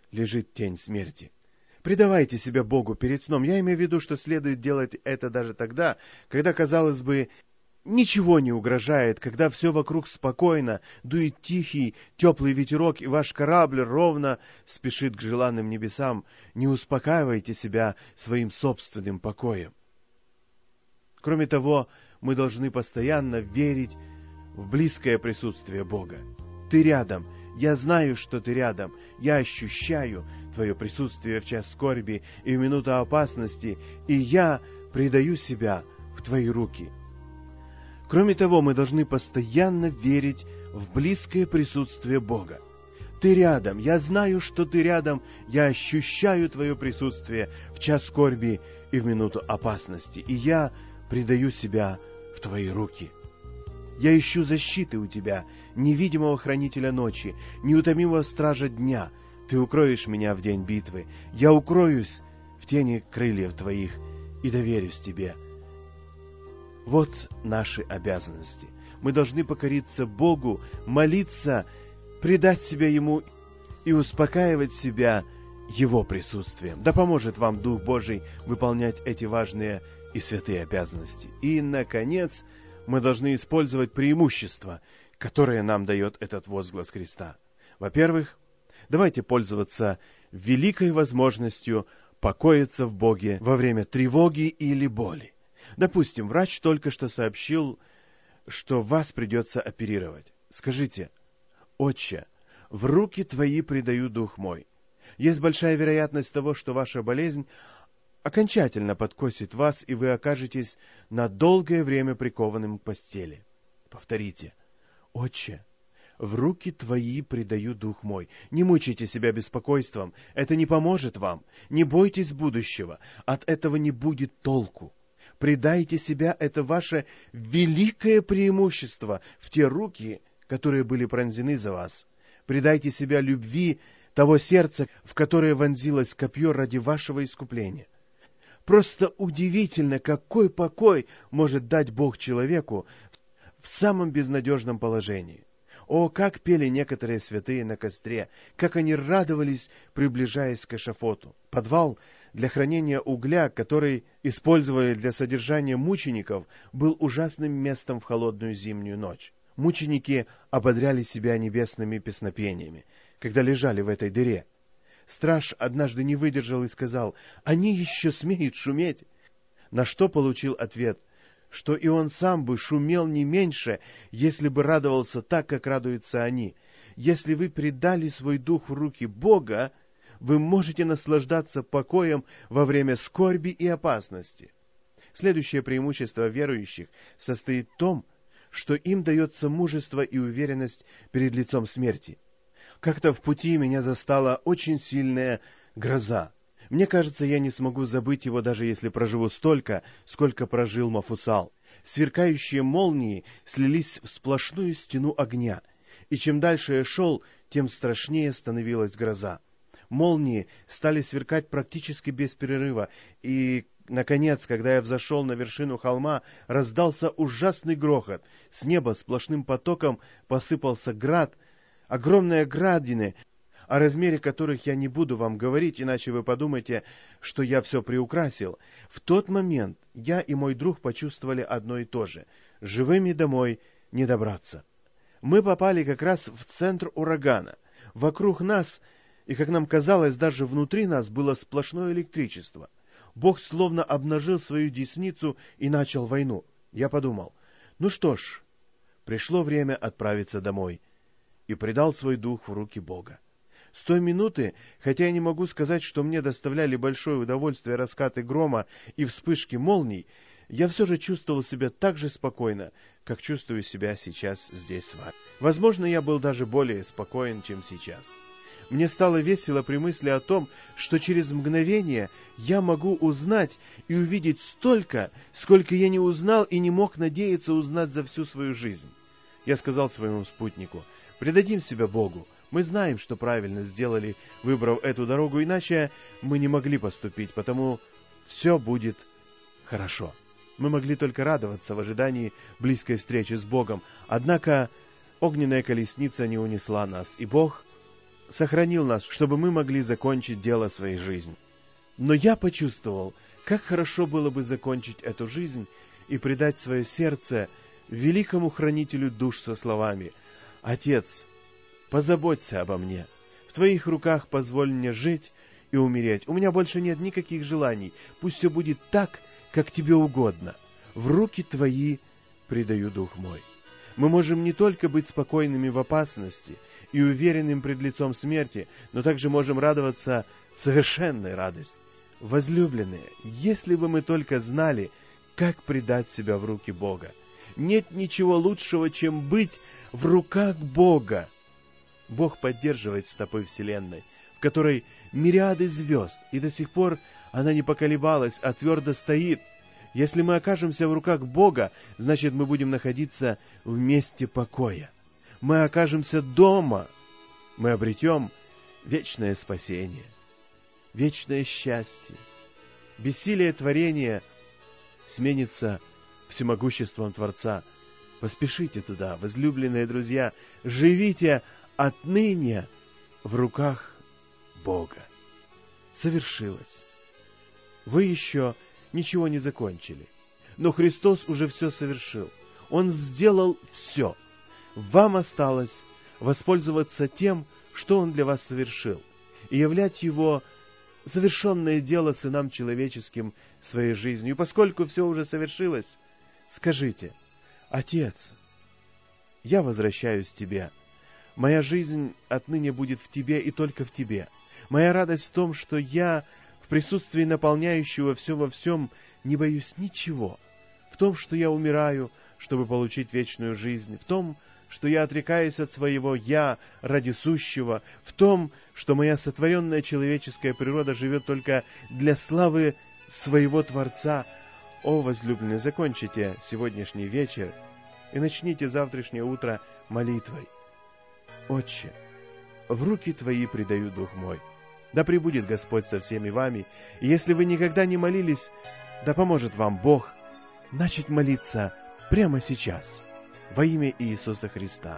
лежит тень смерти. Предавайте себя Богу перед сном. Я имею в виду, что следует делать это даже тогда, когда, казалось бы, ничего не угрожает, когда все вокруг спокойно, дует тихий, теплый ветерок, и ваш корабль ровно спешит к желанным небесам. Не успокаивайте себя своим собственным покоем. Кроме того, мы должны постоянно верить в близкое присутствие Бога. Ты рядом. Я знаю, что ты рядом. Я ощущаю твое присутствие в час скорби и в минуту опасности, и я предаю себя в твои руки. Кроме того, мы должны постоянно верить в близкое присутствие Бога. Ты рядом. Я знаю, что ты рядом. Я ощущаю твое присутствие в час скорби и в минуту опасности, и я предаю себя в твои руки. Я ищу защиты у тебя, невидимого хранителя ночи, неутомимого стража дня. Ты укроешь меня в день битвы. Я укроюсь в тени крыльев твоих и доверюсь тебе. Вот наши обязанности. Мы должны покориться Богу, молиться, предать себя Ему и успокаивать себя Его присутствием. Да поможет вам Дух Божий выполнять эти важные и святые обязанности. И, наконец, мы должны использовать преимущества, которые нам дает этот возглас Христа. Во-первых, давайте пользоваться великой возможностью покоиться в Боге во время тревоги или боли. Допустим, врач только что сообщил, что вас придется оперировать. Скажите: «Отче, в руки Твои предаю дух мой». Есть большая вероятность того, что ваша болезнь окончательно подкосит вас, и вы окажетесь на долгое время прикованным к постели. Повторите: «Отче, в руки Твои предаю дух мой». Не мучайте себя беспокойством, это не поможет вам. Не бойтесь будущего, от этого не будет толку. Предайте себя, это ваше великое преимущество в те руки, которые были пронзены за вас. Предайте себя любви того сердца, в которое вонзилось копье ради вашего искупления. Просто удивительно, какой покой может дать Бог человеку в самом безнадежном положении. О, как пели некоторые святые на костре, как они радовались, приближаясь к эшафоту. Подвал для хранения угля, который использовали для содержания мучеников, был ужасным местом в холодную зимнюю ночь. Мученики ободряли себя небесными песнопениями, когда лежали в этой дыре. Страж однажды не выдержал и сказал: «Они еще смеют шуметь». На что получил ответ, что и он сам бы шумел не меньше, если бы радовался так, как радуются они. Если вы предали свой дух в руки Бога, вы можете наслаждаться покоем во время скорби и опасности. Следующее преимущество верующих состоит в том, что им дается мужество и уверенность перед лицом смерти. Как-то в пути меня застала очень сильная гроза. Мне кажется, я не смогу забыть его, даже если проживу столько, сколько прожил Мафусал. Сверкающие молнии слились в сплошную стену огня, и чем дальше я шел, тем страшнее становилась гроза. Молнии стали сверкать практически без перерыва, и, наконец, когда я взошел на вершину холма, раздался ужасный грохот. С неба сплошным потоком посыпался град, огромные градины, о размере которых я не буду вам говорить, иначе вы подумаете, что я все приукрасил. В тот момент я и мой друг почувствовали одно и то же: живыми домой не добраться. Мы попали как раз в центр урагана. Вокруг нас, и, как нам казалось, даже внутри нас было сплошное электричество. Бог словно обнажил свою десницу и начал войну. Я подумал: ну что ж, пришло время отправиться домой, и предал свой дух в руки Бога. С той минуты, хотя я не могу сказать, что мне доставляли большое удовольствие раскаты грома и вспышки молний, я все же чувствовал себя так же спокойно, как чувствую себя сейчас здесь с вами. Возможно, я был даже более спокоен, чем сейчас. Мне стало весело при мысли о том, что через мгновение я могу узнать и увидеть столько, сколько я не узнал и не мог надеяться узнать за всю свою жизнь. Я сказал своему спутнику: предадим себя Богу. Мы знаем, что правильно сделали, выбрав эту дорогу, иначе мы не могли поступить, потому все будет хорошо. Мы могли только радоваться в ожидании близкой встречи с Богом. Однако огненная колесница не унесла нас, и Бог сохранил нас, чтобы мы могли закончить дело своей жизни. Но я почувствовал, как хорошо было бы закончить эту жизнь и предать свое сердце великому хранителю душ со словами: «Отец, позаботься обо мне. В Твоих руках позволь мне жить и умереть. У меня больше нет никаких желаний. Пусть все будет так, как Тебе угодно. В руки Твои предаю дух мой». Мы можем не только быть спокойными в опасности и уверенным пред лицом смерти, но также можем радоваться совершенной радостью. Возлюбленные, если бы мы только знали, как предать себя в руки Бога. Нет ничего лучшего, чем быть в руках Бога. Бог поддерживает стопы Вселенной, в которой мириады звезд, и до сих пор она не поколебалась, а твердо стоит. Если мы окажемся в руках Бога, значит, мы будем находиться в месте покоя. Мы окажемся дома. Мы обретем вечное спасение, вечное счастье. Бессилие творения сменится всемогуществом Творца. Поспешите туда, возлюбленные друзья, живите отныне в руках Бога. Совершилось. Вы еще ничего не закончили, но Христос уже все совершил. Он сделал все. Вам осталось воспользоваться тем, что Он для вас совершил, и являть Его завершенное дело сынам человеческим своей жизнью. И поскольку все уже совершилось, скажите: «Отец, я возвращаюсь к Тебе. Моя жизнь отныне будет в Тебе и только в Тебе. Моя радость в том, что я в присутствии наполняющего все во всем не боюсь ничего. В том, что я умираю, чтобы получить вечную жизнь. В том, что я отрекаюсь от своего «я» ради сущего. В том, что моя сотворенная человеческая природа живет только для славы своего Творца». О, возлюбленные, закончите сегодняшний вечер и начните завтрашнее утро молитвой. «Отче, в руки Твои предаю дух мой. Да пребудет Господь со всеми вами, и если вы никогда не молились, да поможет вам Бог начать молиться прямо сейчас, во имя Иисуса Христа».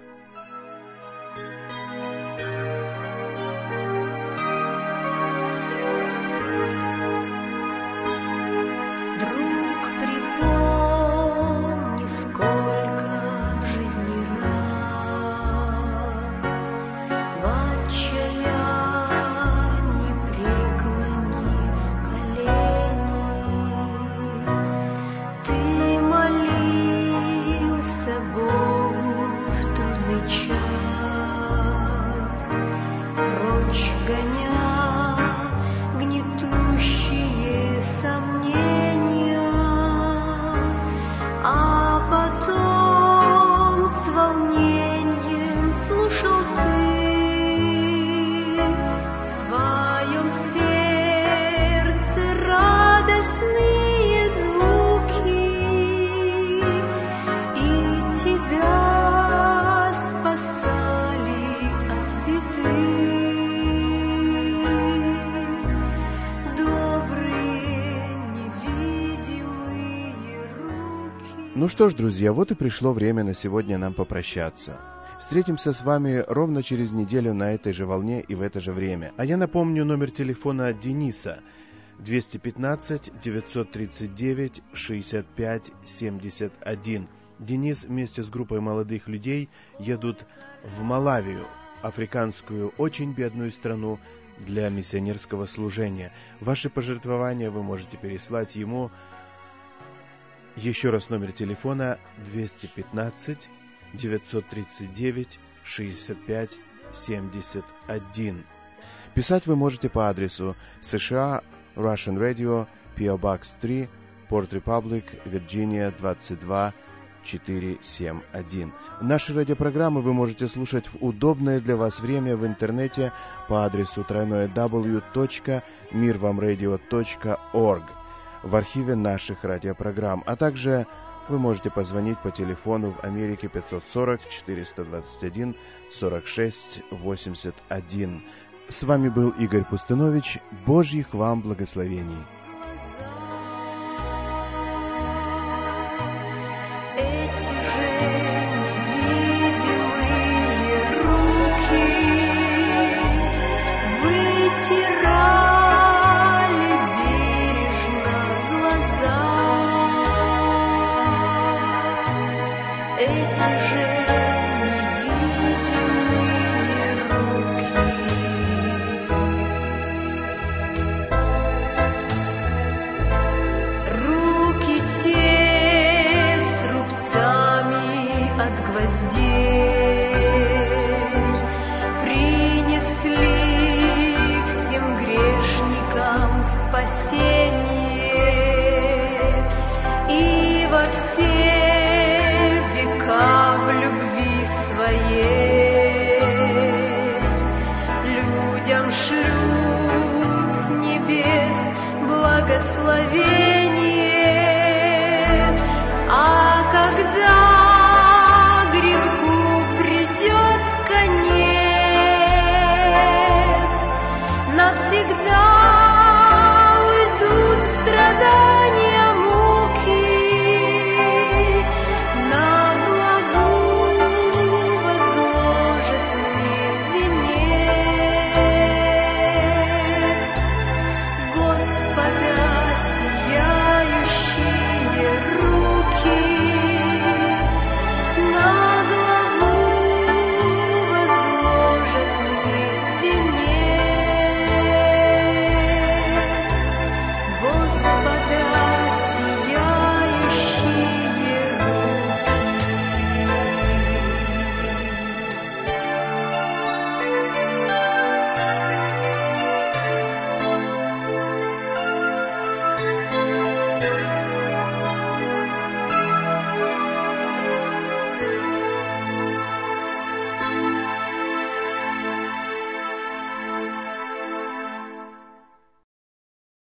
Ну что ж, друзья, вот и пришло время на сегодня нам попрощаться. Встретимся с вами ровно через неделю на этой же волне и в это же время. А я напомню номер телефона Дениса двести пятнадцать девятьсот тридцать девять шестьдесят пять семьдесят один. Денис вместе с группой молодых людей едут в Малавию, африканскую, очень бедную страну, для миссионерского служения. Ваши пожертвования вы можете переслать ему. Еще раз номер телефона двести пятнадцать девятьсот тридцать девять шестьдесят пять семьдесят один. Писать вы можете по адресу США, Russian Radio, пи о Box три, Port Republic, Вирджиния двадцать два четыреста семьдесят один. Наши радиопрограммы вы можете слушать в удобное для вас время в интернете по адресу дабл ю дабл ю дабл ю точка мир вам радио точка орг в архиве наших радиопрограмм, а также вы можете позвонить по телефону в Америке пятьсот сорок четыреста двадцать один сорок шесть восемьдесят один. С вами был Игорь Пустынович. Божьих вам благословений. Эти же невидимые руки протирали бережно глаза. Эти же невидимые руки. Руки те с рубцами от гвоздей принесли всем грешникам спасение, и во все века в любви своей людям шлют с небес благословение. А когда греху придет конец, навсегда уйдут страдания, муки, на главу возложат мне венец. Господа сияющие руки, на главу возложат мне венец. Господа сияющие руки.